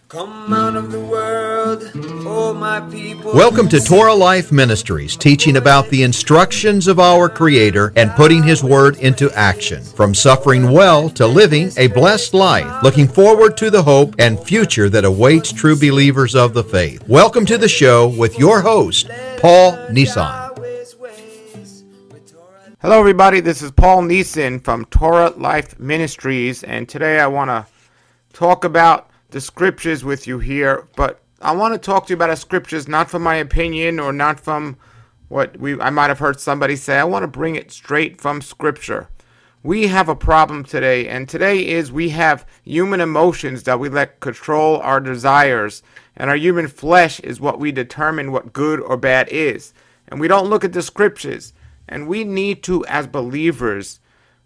Come out of the world, oh my people. Welcome to Torah Life Ministries, teaching about the instructions of our Creator and putting His Word into action. From suffering well to living a blessed life, looking forward to the hope and future that awaits true believers of the faith. Welcome to the show with your host, Paul Nissan. Hello everybody, this is Paul Neeson from Torah Life Ministries, and today I want to talk about the scriptures with you here, but I want to talk to you about the scriptures not from my opinion or not from what I might have heard somebody say. I want to bring it straight from scripture. We have a problem today, and today is we have human emotions that we let control our desires, and our human flesh is what we determine what good or bad is, and we don't look at the scriptures. And we need to, as believers,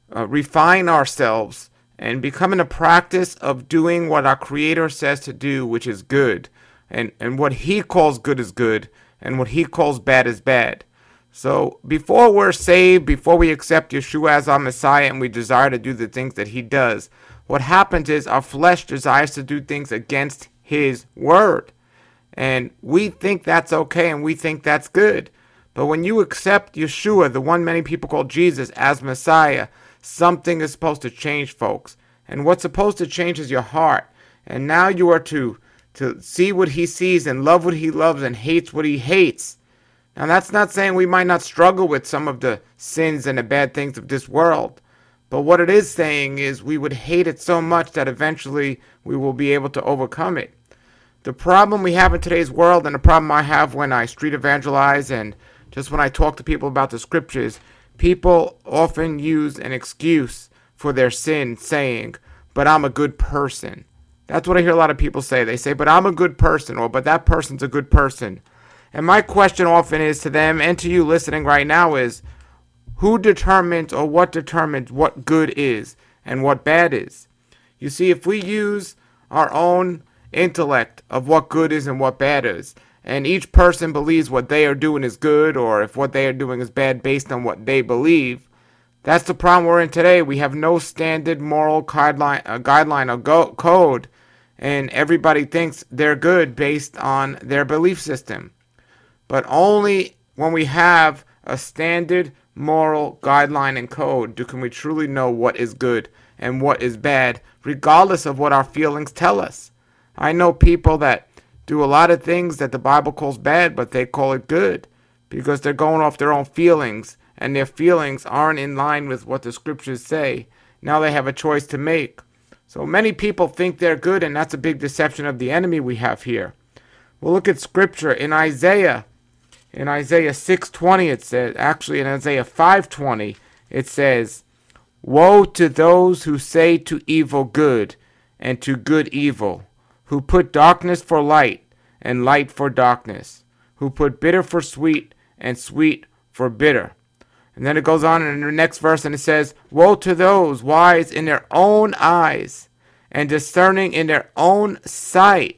refine ourselves and become in a practice of doing what our Creator says to do, which is good. And what He calls good is good, and what He calls bad is bad. So before we're saved, before we accept Yeshua as our Messiah and we desire to do the things that He does, what happens is our flesh desires to do things against His Word. And we think that's okay and we think that's good. But when you accept Yeshua, the one many people call Jesus, as Messiah, something is supposed to change, folks. And what's supposed to change is your heart. And now you are to see what He sees and love what He loves and hates what He hates. Now that's not saying we might not struggle with some of the sins and the bad things of this world. But what it is saying is we would hate it so much that eventually we will be able to overcome it. The problem we have in today's world, and the problem I have when I street evangelize and just when I talk to people about the scriptures, people often use an excuse for their sin, saying, but I'm a good person. That's what I hear a lot of people say. They say, but I'm a good person, or but that person's a good person. And my question often is to them and to you listening right now is, who determines or what determines what good is and what bad is? You see, if we use our own intellect of what good is and what bad is, and each person believes what they are doing is good, or if what they are doing is bad based on what they believe, that's the problem we're in today. We have no standard moral guideline or code, and everybody thinks they're good based on their belief system. But only when we have a standard moral guideline and code can we truly know what is good and what is bad, regardless of what our feelings tell us. I know people that do a lot of things that the Bible calls bad, but they call it good because they're going off their own feelings, and their feelings aren't in line with what the scriptures say. Now they have a choice to make. So many people think they're good, and that's a big deception of the enemy we have here. We'll look at scripture in Isaiah. In Isaiah 6:20 it says, actually in Isaiah 5:20 it says, woe to those who say to evil good and to good evil, who put darkness for light and light for darkness, who put bitter for sweet and sweet for bitter. And then it goes on in the next verse and it says, woe to those wise in their own eyes and discerning in their own sight.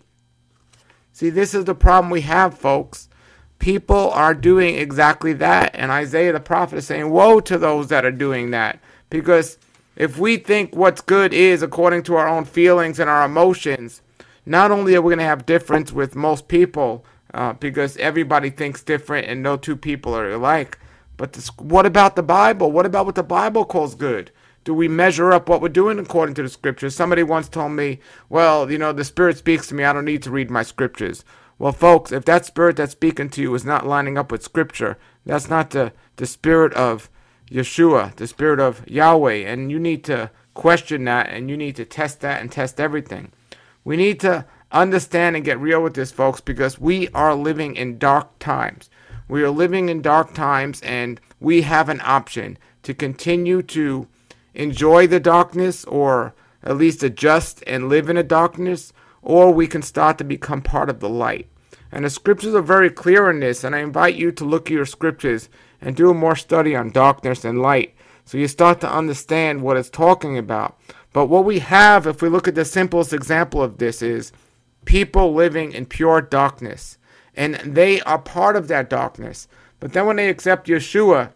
See, this is the problem we have, folks. People are doing exactly that. And Isaiah the prophet is saying, woe to those that are doing that. Because if we think what's good is according to our own feelings and our emotions, not only are we going to have difference with most people, because everybody thinks different and no two people are alike, but what about the Bible? What about what the Bible calls good? Do we measure up what we're doing according to the scriptures? Somebody once told me, well, the Spirit speaks to me. I don't need to read my scriptures. Well, folks, if that Spirit that's speaking to you is not lining up with scripture, that's not the Spirit of Yeshua, the Spirit of Yahweh, and you need to question that, and you need to test that and test everything. We need to understand and get real with this, folks, because we are living in dark times. We are living in dark times, and we have an option to continue to enjoy the darkness, or at least adjust and live in the darkness, or we can start to become part of the light. And the scriptures are very clear in this, and I invite you to look at your scriptures and do a more study on darkness and light, so you start to understand what it's talking about. But what we have, if we look at the simplest example of this, is people living in pure darkness. And they are part of that darkness. But then when they accept Yeshua,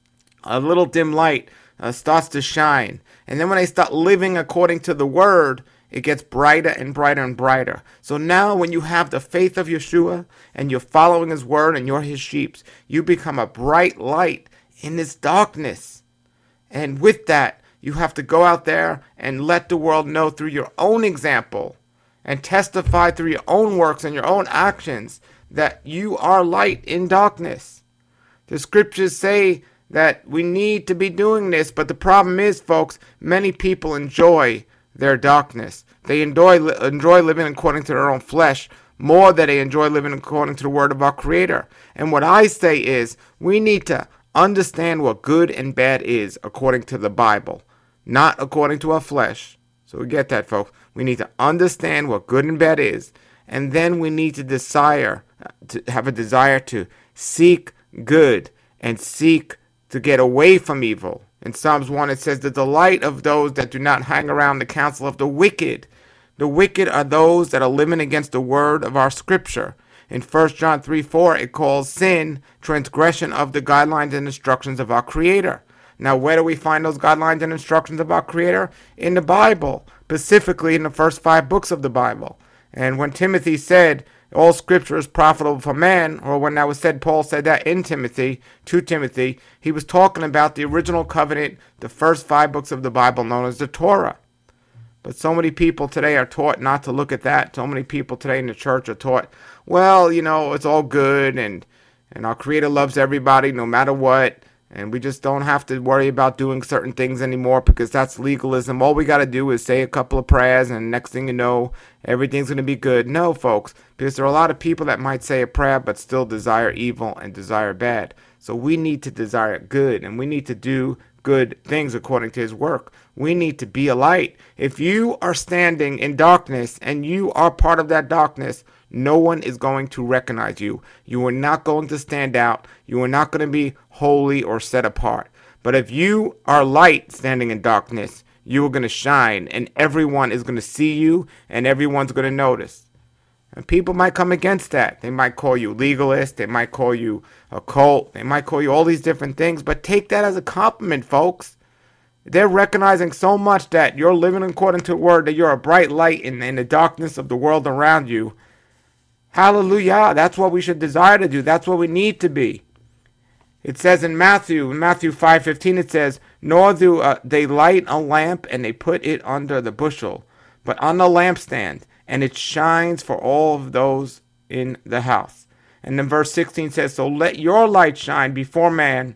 a little dim light starts to shine. And then when they start living according to the Word, it gets brighter and brighter and brighter. So now when you have the faith of Yeshua and you're following his word and you're his sheep, you become a bright light in this darkness. And with that, you have to go out there and let the world know through your own example and testify through your own works and your own actions that you are light in darkness. The scriptures say that we need to be doing this, but the problem is, folks, many people enjoy their darkness. They enjoy living according to their own flesh more than they enjoy living according to the word of our Creator. And what I say is, we need to understand what good and bad is according to the Bible, not according to our flesh. So we get that, folks. We need to understand what good and bad is, and then we need to have a desire to seek good and seek to get away from evil. In Psalms 1 it says, the delight of those that do not hang around the counsel of the wicked. The wicked are those that are living against the word of our scripture. In 1 John 3:4 it calls sin transgression of the guidelines and instructions of our Creator. Now where do we find those guidelines and instructions of our Creator? In the Bible, specifically in the first 5 books of the Bible. And when Timothy said, all scripture is profitable for man, or when that was said, Paul said that to Timothy, he was talking about the original covenant, the first 5 books of the Bible known as the Torah. But so many people today are taught not to look at that. So many people today in the church are taught, well, it's all good, and our Creator loves everybody no matter what, and we just don't have to worry about doing certain things anymore because that's legalism. All we got to do is say a couple of prayers, and next thing you know, everything's going to be good. No, folks, because there are a lot of people that might say a prayer but still desire evil and desire bad. So we need to desire good, and we need to do good things according to his work. We need to be a light. If you are standing in darkness and you are part of that darkness, no one is going to recognize you. You are not going to stand out. You are not going to be holy or set apart. But if you are light standing in darkness, you are going to shine, and everyone is going to see you, and everyone's going to notice. And people might come against that. They might call you legalist. They might call you a cult. They might call you all these different things. But take that as a compliment, folks. They're recognizing so much that you're living according to the word, that you're a bright light in the darkness of the world around you. Hallelujah. That's what we should desire to do. That's what we need to be. It says in Matthew 5:15, it says, nor do they light a lamp and they put it under the bushel, but on the lampstand, and it shines for all of those in the house. And then verse 16 says, so let your light shine before man,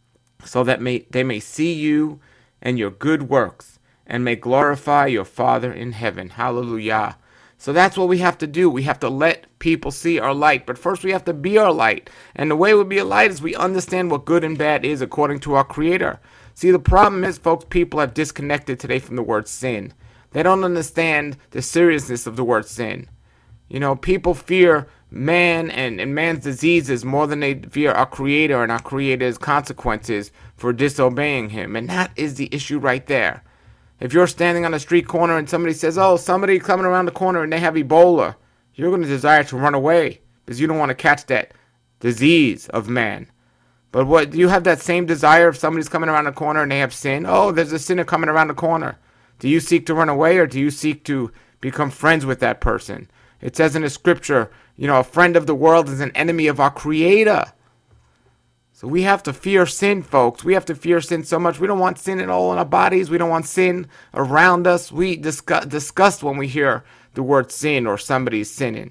so that they may see you and your good works, and may glorify your Father in heaven. Hallelujah. So that's what we have to do. We have to let people see our light. But first we have to be our light. And the way we be a light is we understand what good and bad is according to our Creator. See, the problem is, folks, people have disconnected today from the word sin. They don't understand the seriousness of the word sin. People fear man and man's diseases more than they fear our Creator and our Creator's consequences for disobeying him. And that is the issue right there. If you're standing on a street corner and somebody says, oh, somebody coming around the corner and they have Ebola, you're going to desire to run away because you don't want to catch that disease of man. But what, do you have that same desire if somebody's coming around the corner and they have sin? Oh, there's a sinner coming around the corner. Do you seek to run away, or do you seek to become friends with that person? It says in the scripture, a friend of the world is an enemy of our Creator. So we have to fear sin, folks. We have to fear sin so much. We don't want sin at all in our bodies. We don't want sin around us. We disgust when we hear the word sin or somebody's sinning.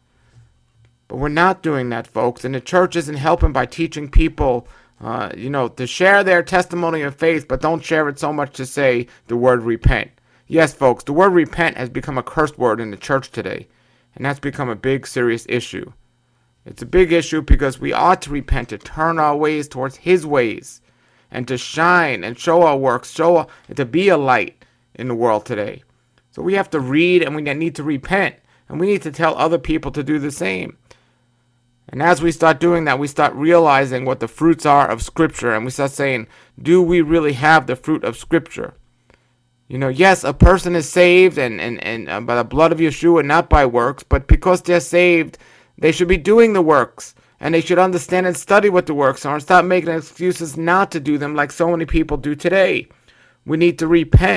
But we're not doing that, folks. And the church isn't helping by teaching people, to share their testimony of faith, but don't share it so much to say the word repent. Yes, folks, the word repent has become a cursed word in the church today. And that's become a big, serious issue. It's a big issue because we ought to repent, to turn our ways towards his ways, and to shine and show our works, to be a light in the world today. So we have to read, and we need to repent, and we need to tell other people to do the same. And as we start doing that, we start realizing what the fruits are of Scripture, and we start saying, do we really have the fruit of Scripture? Yes, a person is saved and by the blood of Yeshua, not by works, but because they're saved, they should be doing the works, and they should understand and study what the works are, and stop making excuses not to do them like so many people do today. We need to repent,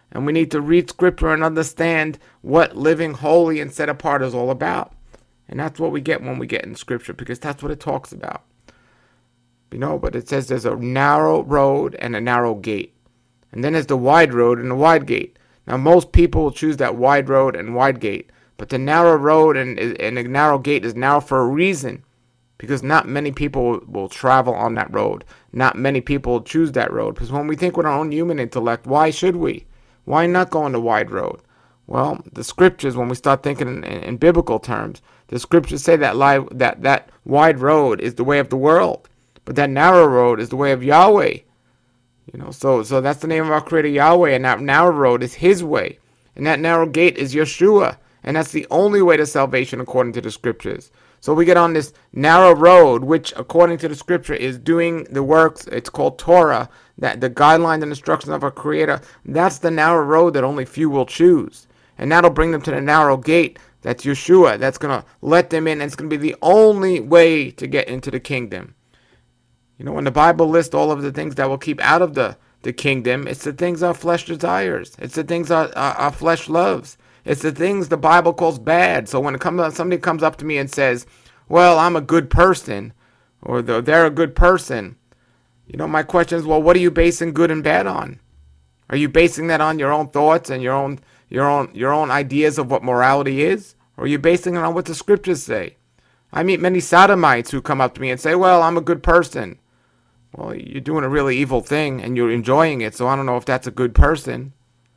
And we need to read Scripture and understand what living holy and set apart is all about. And that's what we get when we get in Scripture, because that's what it talks about. But it says there's a narrow road and a narrow gate. And then there's the wide road and the wide gate. Now, most people will choose that wide road and wide gate. But the narrow road and the narrow gate is narrow for a reason. Because not many people will travel on that road. Not many people will choose that road. Because when we think with our own human intellect, why should we? Why not go on the wide road? Well, the scriptures, when we start thinking in biblical terms, the scriptures say that wide road is the way of the world. But that narrow road is the way of Yahweh. So that's the name of our Creator, Yahweh. And that narrow road is His way. And that narrow gate is Yeshua. And that's the only way to salvation according to the scriptures. So we get on this narrow road, which according to the scripture is doing the works. It's called Torah, that the guidelines and instructions of our Creator. That's the narrow road that only few will choose. And that'll bring them to the narrow gate. That's Yeshua. That's going to let them in. And it's going to be the only way to get into the kingdom. When the Bible lists all of the things that will keep out of the kingdom, it's the things our flesh desires. It's the things our flesh loves. It's the things the Bible calls bad. So when somebody comes up to me and says, well, I'm a good person, or they're a good person, my question is, well, what are you basing good and bad on? Are you basing that on your own thoughts and your own ideas of what morality is? Or are you basing it on what the scriptures say? I meet many sodomites who come up to me and say, well, I'm a good person. Well, you're doing a really evil thing and you're enjoying it, so I don't know if that's a good person.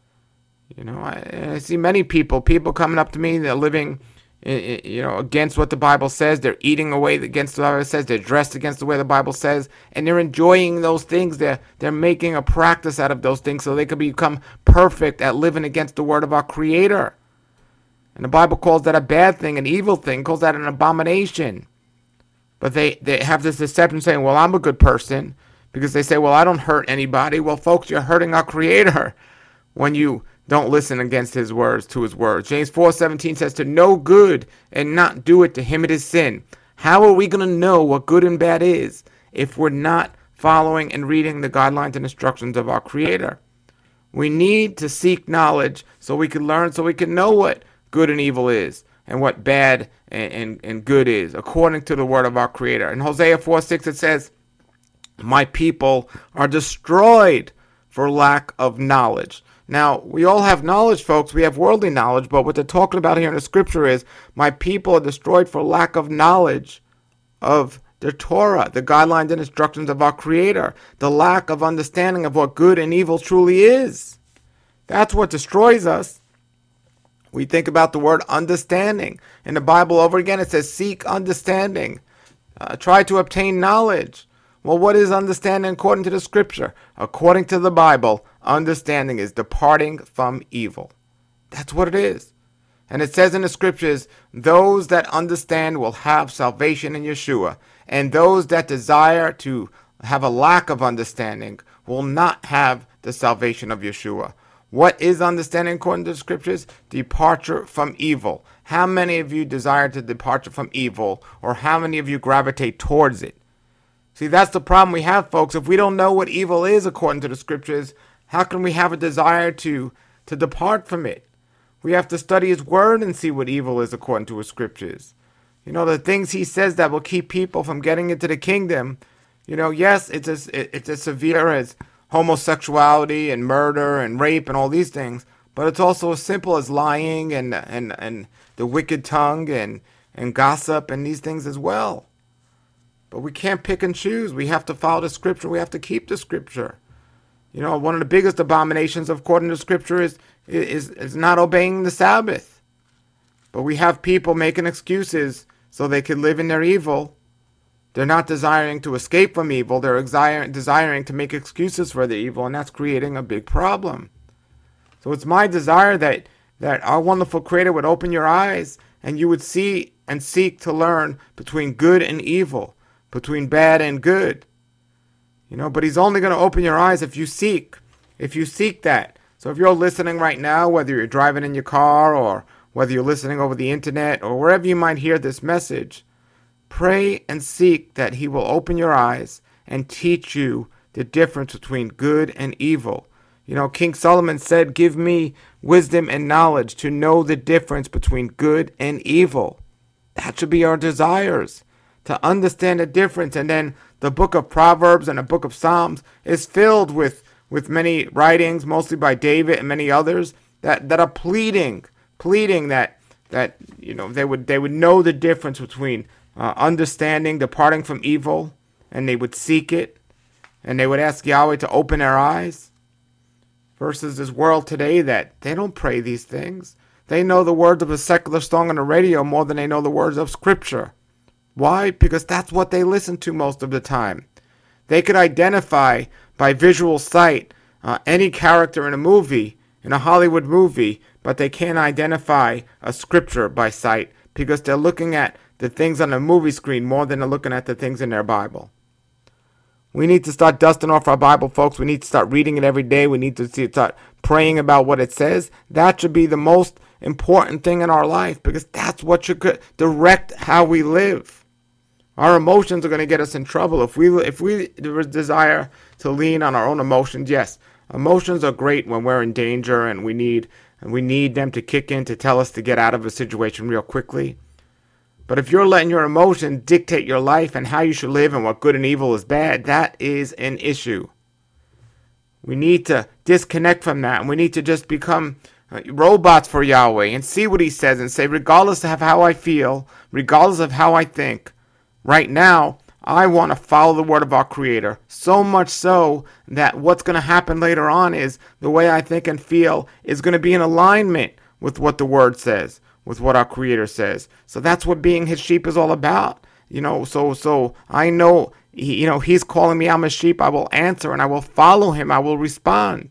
I see many people coming up to me, they're living, against what the Bible says. They're eating away against what the Bible says. They're dressed against the way the Bible says. And they're enjoying those things. They're making a practice out of those things so they can become perfect at living against the word of our Creator. And the Bible calls that a bad thing, an evil thing, calls that an abomination. But they have this deception saying, well, I'm a good person, because they say, well, I don't hurt anybody. Well, folks, you're hurting our Creator when you don't listen against His words, to His words. James 4:17 says, to know good and not do it, to him it is sin. How are we going to know what good and bad is if we're not following and reading the guidelines and instructions of our Creator? We need to seek knowledge so we can learn, so we can know what good and evil is, and what bad and good is, according to the word of our Creator. In Hosea 4:6 it says, my people are destroyed for lack of knowledge. Now, we all have knowledge, folks. We have worldly knowledge, but what they're talking about here in the scripture is, my people are destroyed for lack of knowledge of the Torah, the guidelines and instructions of our Creator, the lack of understanding of what good and evil truly is. That's what destroys us. We think about the word understanding. In the Bible over again, it says, seek understanding. Try to obtain knowledge. Well, what is understanding according to the scripture? According to the Bible, understanding is departing from evil. That's what it is. And it says in the scriptures, those that understand will have salvation in Yeshua. And those that desire to have a lack of understanding will not have the salvation of Yeshua. What is understanding according to the scriptures? Departure from evil. How many of you desire to depart from evil? Or how many of you gravitate towards it? See, that's the problem we have, folks. If we don't know what evil is according to the scriptures, how can we have a desire to depart from it? We have to study His word and see what evil is according to His scriptures. The things He says that will keep people from getting into the kingdom. Yes, it's as severe as homosexuality and murder and rape and all these things, but it's also as simple as lying and the wicked tongue and gossip and these things as well. But we can't pick and choose. We have to follow the scripture. We have to keep the scripture. One of the biggest abominations according to scripture is not obeying the Sabbath. But we have people making excuses so they can live in their evil. They're not desiring to escape from evil. They're desiring to make excuses for the evil, and that's creating a big problem. So it's my desire that our wonderful Creator would open your eyes and you would see and seek to learn between good and evil, between bad and good. But He's only going to open your eyes if you seek that. So if you're listening right now, whether you're driving in your car or whether you're listening over the internet or wherever you might hear this message, pray and seek that He will open your eyes and teach you the difference between good and evil. King Solomon said, give me wisdom and knowledge to know the difference between good and evil. That should be our desires, to understand the difference. And then the book of Proverbs and the book of Psalms is filled with many writings, mostly by David and many others, that are pleading that they would know the difference between understanding, departing from evil, and they would seek it, and they would ask Yahweh to open their eyes. Versus this world today that they don't pray these things. They know the words of a secular song on the radio more than they know the words of Scripture. Why? Because that's what they listen to most of the time. They could identify by visual sight any character in a movie, in a Hollywood movie, but they can't identify a Scripture by sight because they're looking at the things on the movie screen more than they're looking at the things in their Bible. We need to start dusting off our Bible, folks. We need to start reading it every day. We need to start praying about what it says. That should be the most important thing in our life because that's what should direct how we live. Our emotions are going to get us in trouble. If we desire to lean on our own emotions, yes, emotions are great when we're in danger and we need them to kick in to tell us to get out of a situation real quickly. But if you're letting your emotions dictate your life and how you should live and what good and evil is bad, that is an issue. We need to disconnect from that, and we need to just become robots for Yahweh and see what He says and say, regardless of how I feel, regardless of how I think, right now, I want to follow the word of our Creator, so much so that what's going to happen later on is the way I think and feel is going to be in alignment with what the word says, with what our Creator says. So that's what being His sheep is all about. So I know, He's calling me, I'm a sheep. I will answer and I will follow Him. I will respond.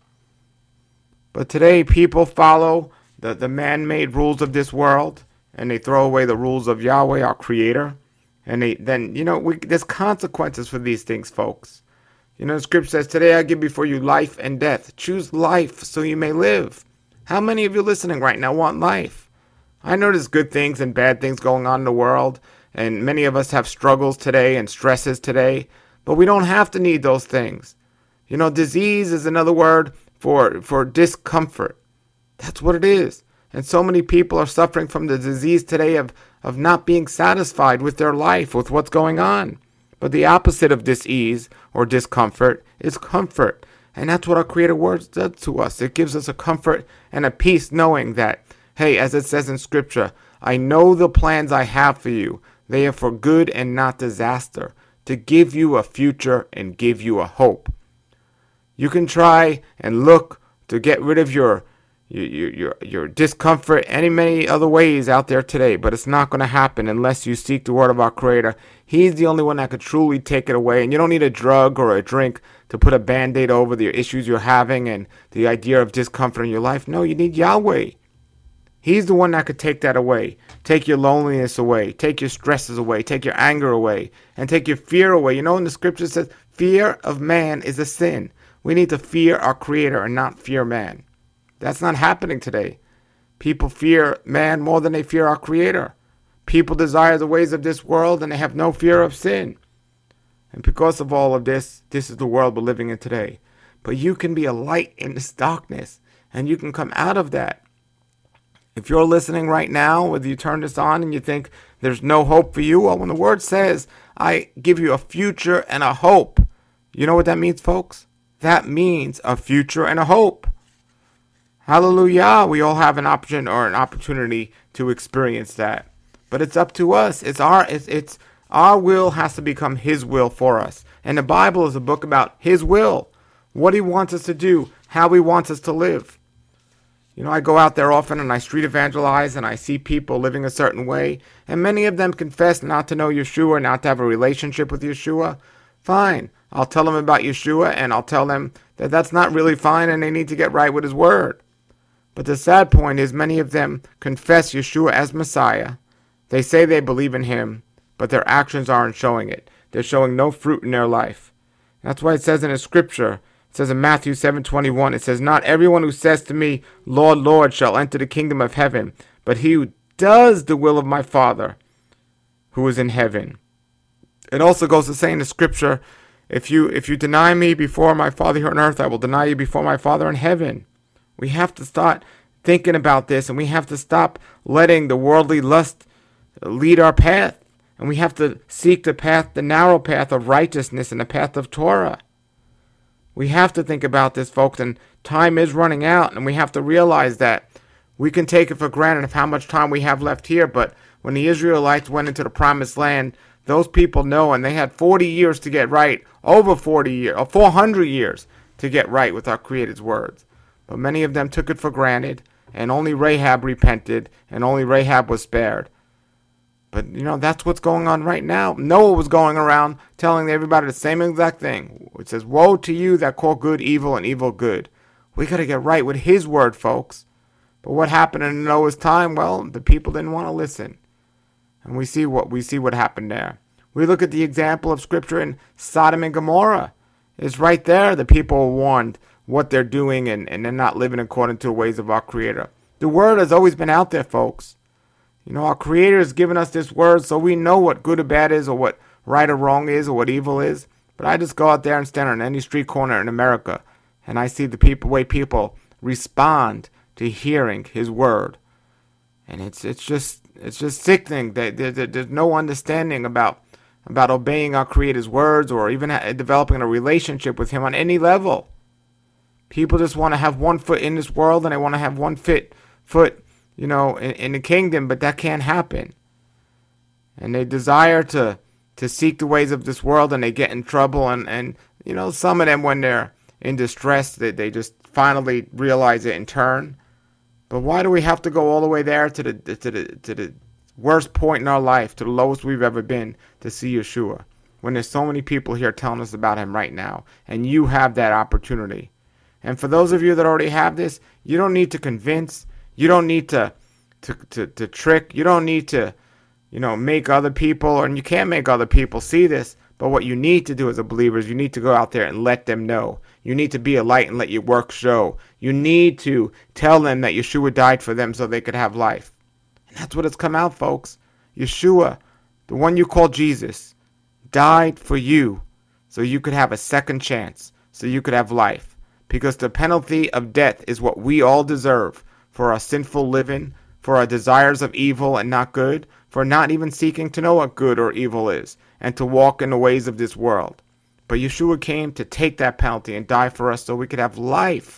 But today people follow the man-made rules of this world and they throw away the rules of Yahweh, our Creator. And there's consequences for these things, folks. The scripture says, today I give before you life and death. Choose life so you may live. How many of you listening right now want life? I know there's good things and bad things going on in the world, and many of us have struggles today and stresses today, but we don't have to need those things. Disease is another word for discomfort. That's what it is. And so many people are suffering from the disease today of not being satisfied with their life, with what's going on. But the opposite of dis-ease or discomfort is comfort. And that's what our Creator Word does to us. It gives us a comfort and a peace knowing that, hey, as it says in Scripture, I know the plans I have for you. They are for good and not disaster, to give you a future and give you a hope. You can try and look to get rid of your discomfort any many other ways out there today, but it's not going to happen unless you seek the word of our Creator. He's the only one that could truly take it away, and you don't need a drug or a drink to put a band-aid over the issues you're having and the idea of discomfort in your life. No, you need Yahweh. He's the one that could take that away, take your loneliness away, take your stresses away, take your anger away, and take your fear away. In the scripture says, fear of man is a sin. We need to fear our Creator and not fear man. That's not happening today. People fear man more than they fear our Creator. People desire the ways of this world and they have no fear of sin. And because of all of this, this is the world we're living in today. But you can be a light in this darkness and you can come out of that. If you're listening right now, whether you turn this on and you think there's no hope for you, well, when the word says, I give you a future and a hope, you know what that means, folks? That means a future and a hope. Hallelujah. We all have an option or an opportunity to experience that. But it's up to us. It's our will has to become His will for us. And the Bible is a book about His will, what He wants us to do, how He wants us to live. I go out there often and I street evangelize and I see people living a certain way. And many of them confess not to know Yeshua, not to have a relationship with Yeshua. Fine. I'll tell them about Yeshua and I'll tell them that that's not really fine and they need to get right with His word. But the sad point is many of them confess Yeshua as Messiah. They say they believe in Him, but their actions aren't showing it. They're showing no fruit in their life. That's why it says in the scripture, it says in Matthew 7:21, it says, not everyone who says to me, Lord, Lord, shall enter the kingdom of heaven, but he who does the will of my Father who is in heaven. It also goes to say in the scripture, if you deny me before my Father here on earth, I will deny you before my Father in heaven. We have to start thinking about this, and we have to stop letting the worldly lust lead our path. And we have to seek the narrow path of righteousness and the path of Torah. We have to think about this, folks, and time is running out, and we have to realize that we can take it for granted of how much time we have left here, but when the Israelites went into the promised land, those people know, and they had 40 years to get right, over 40 years, or 400 years to get right with our Creator's words. But many of them took it for granted, and only Rahab repented, and only Rahab was spared. But, that's what's going on right now. Noah was going around telling everybody the same exact thing. It says, woe to you that call good evil and evil good. We got to get right with his word, folks. But what happened in Noah's time? Well, the people didn't want to listen. And we see what happened there. We look at the example of Scripture in Sodom and Gomorrah. It's right there. The people are warned what they're doing, and they're not living according to the ways of our Creator. The word has always been out there, folks. Our Creator has given us this word so we know what good or bad is, or what right or wrong is, or what evil is. But I just go out there and stand on any street corner in America, and I see the way people respond to hearing His word. And it's just sickening that there's no understanding about obeying our Creator's words, or even developing a relationship with Him on any level. People just want to have one foot in this world, and they want to have one foot in the kingdom, but that can't happen. And they desire to seek the ways of this world, and they get in trouble, and some of them, when they're in distress, they just finally realize it and turn. But why do we have to go all the way there to the worst point in our life, to the lowest we've ever been, to see Yeshua, when there's so many people here telling us about Him right now, and you have that opportunity? And for those of you that already have this, you don't need to convince. You don't need to trick. You don't need to, make other people, and you can't make other people see this. But what you need to do as a believer is you need to go out there and let them know. You need to be a light and let your work show. You need to tell them that Yeshua died for them so they could have life. And that's what has come out, folks. Yeshua, the one you call Jesus, died for you so you could have a second chance, so you could have life. Because the penalty of death is what we all deserve for our sinful living, for our desires of evil and not good, for not even seeking to know what good or evil is, and to walk in the ways of this world. But Yeshua came to take that penalty and die for us so we could have life.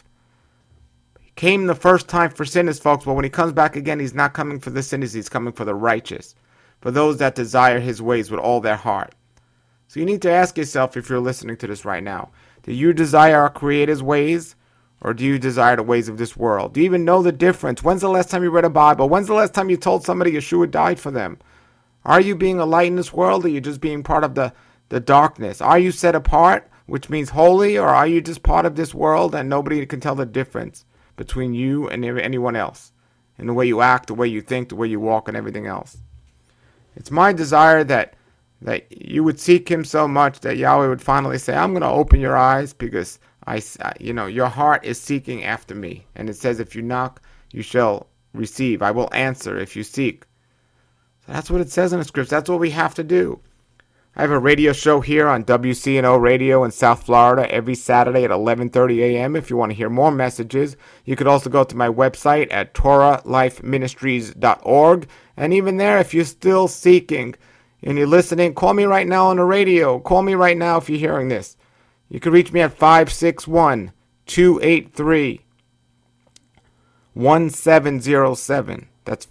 He came the first time for sinners, folks, but when He comes back again, He's not coming for the sinners, He's coming for the righteous, for those that desire His ways with all their heart. So you need to ask yourself, if you're listening to this right now, do you desire our Creator's ways, or do you desire the ways of this world? Do you even know the difference? When's the last time you read a Bible? When's the last time you told somebody Yeshua died for them? Are you being a light in this world, or are you just being part of the darkness? Are you set apart, which means holy, or are you just part of this world and nobody can tell the difference between you and anyone else, in the way you act, the way you think, the way you walk, and everything else? It's my desire that you would seek Him so much that Yahweh would finally say, I'm going to open your eyes, because your heart is seeking after me. And it says, if you knock, you shall receive. I will answer if you seek. So that's what it says in the scripts. That's what we have to do. I have a radio show here on WCNO Radio in South Florida every Saturday at 11:30 a.m. If you want to hear more messages, you could also go to my website at TorahLifeMinistries.org. And even there, if you're still seeking and you're listening, call me right now on the radio. Call me right now if you're hearing this. You can reach me at 561-283-1707. That's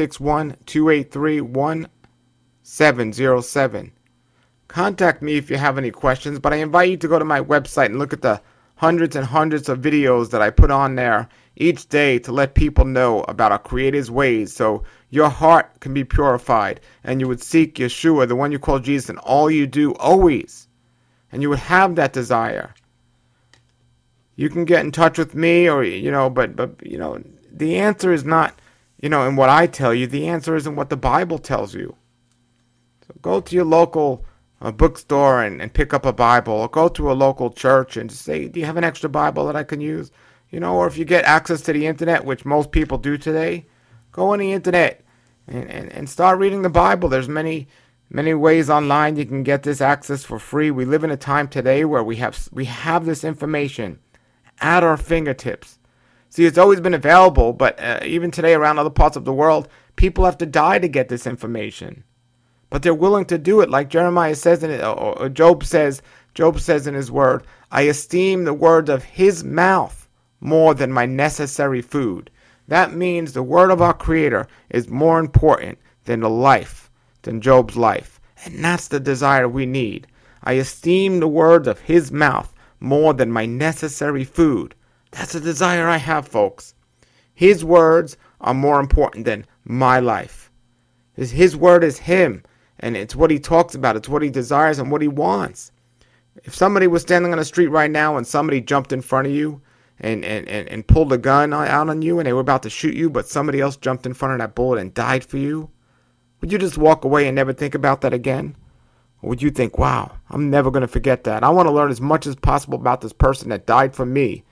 561-283-1707. Contact me if you have any questions, but I invite you to go to my website and look at the hundreds and hundreds of videos that I put on there each day to let people know about our Creator's ways, so your heart can be purified and you would seek Yeshua, the one you call Jesus, in all you do always, and you would have that desire. You can get in touch with me, or but the answer is not in what I tell you. The answer is in what the Bible tells you. So go to your local bookstore and pick up a Bible, or go to a local church and just say, do you have an extra Bible that I can use? Or if you get access to the internet, which most people do today, go on the internet and start reading the Bible. There's many Many ways online you can get this access for free. We live in a time today where we have this information at our fingertips. See, it's always been available, but even today around other parts of the world, people have to die to get this information. But they're willing to do it, like Jeremiah says in it, or Job says in his word, I esteem the words of his mouth more than my necessary food. That means the word of our Creator is more important than than Job's life. And that's the desire we need. I esteem the words of his mouth more than my necessary food. That's a desire I have, folks. His words are more important than my life. His word is him, and it's what he talks about. It's what he desires and what he wants. If somebody was standing on the street right now and somebody jumped in front of you and pulled a gun out on you and they were about to shoot you, but somebody else jumped in front of that bullet and died for you, would you just walk away and never think about that again? Or would you think, wow, I'm never going to forget that. I want to learn as much as possible about this person that died for me.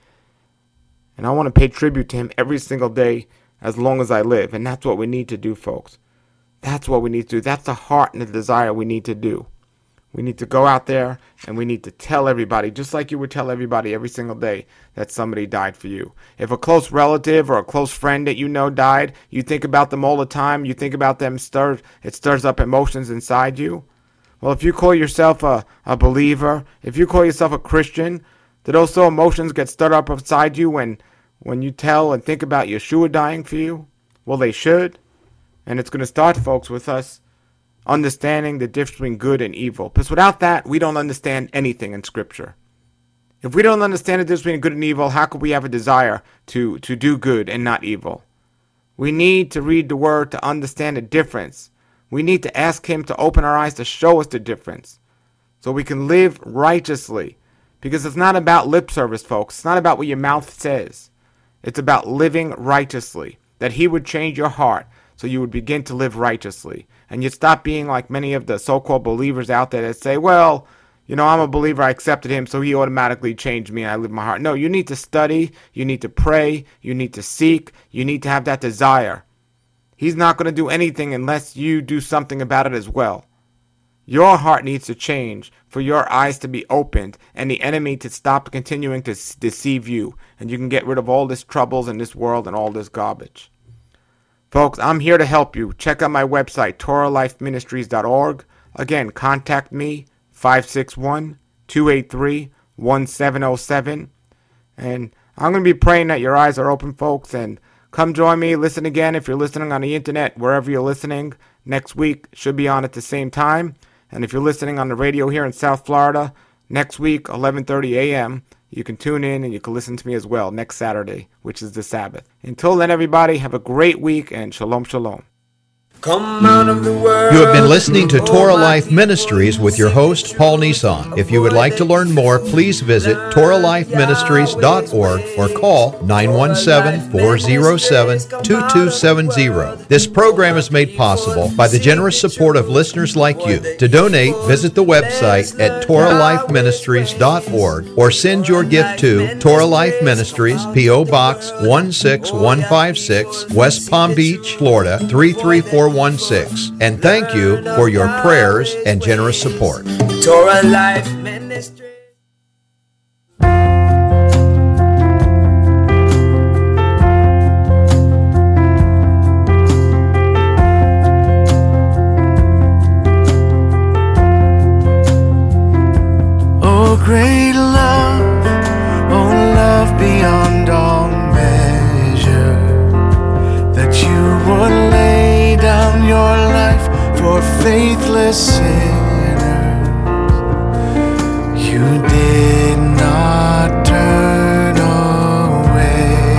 And I want to pay tribute to him every single day as long as I live. And that's what we need to do, folks. That's what we need to do. That's the heart and the desire we need to do. We need to go out there and we need to tell everybody, just like you would tell everybody every single day, that somebody died for you. If a close relative or a close friend that you know died, you think about them all the time. You think about them, it stirs up emotions inside you. Well, if you call yourself a believer, if you call yourself a Christian, do those emotions get stirred up inside you when you tell and think about Yeshua dying for you? Well, they should. And it's going to start, folks, with us understanding the difference between good and evil. Because without that, we don't understand anything in Scripture. If we don't understand the difference between good and evil, how could we have a desire to do good and not evil? We need to read the Word to understand the difference. We need to ask Him to open our eyes to show us the difference so we can live righteously. Because it's not about lip service, folks. It's not about what your mouth says. It's about living righteously. That He would change your heart so you would begin to live righteously. And you'd stop being like many of the so-called believers out there that say, well, I'm a believer, I accepted Him, so He automatically changed me and I live my heart. No, you need to study, you need to pray, you need to seek, you need to have that desire. He's not going to do anything unless you do something about it as well. Your heart needs to change for your eyes to be opened and the enemy to stop continuing to deceive you. And you can get rid of all this troubles in this world and all this garbage. Folks, I'm here to help you. Check out my website, TorahLifeMinistries.org. Again, contact me, 561-283-1707. And I'm going to be praying that your eyes are open, folks. And come join me. Listen again if you're listening on the internet, wherever you're listening. Next week should be on at the same time. And if you're listening on the radio here in South Florida, next week, 11:30 a.m., you can tune in and you can listen to me as well next Saturday, which is the Sabbath. Until then, everybody, have a great week and shalom, shalom. Come out of the world. You have been listening to Torah Life Ministries with your host, Paul Nissan. If you would like to learn more, please visit TorahLifeMinistries.org or call 917-407-2270. This program is made possible by the generous support of listeners like you. To donate, visit the website at TorahLifeMinistries.org or send your gift to Torah Life Ministries, P.O. Box 16156, West Palm Beach, Florida 33416. And thank you for your prayers and generous support. Torah Life Ministry. Oh, great love, oh, love beyond all measure, that you would lay down your life for faithless sinners. You did not turn away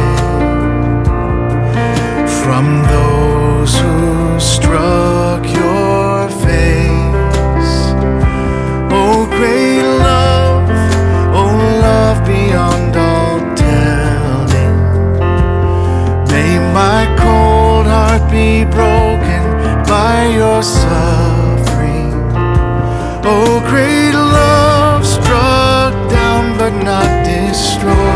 from those who struck your face. Oh, great love, oh, love beyond all telling. May my cold heart be broken by your suffering. Oh, great love, struck down but not destroyed.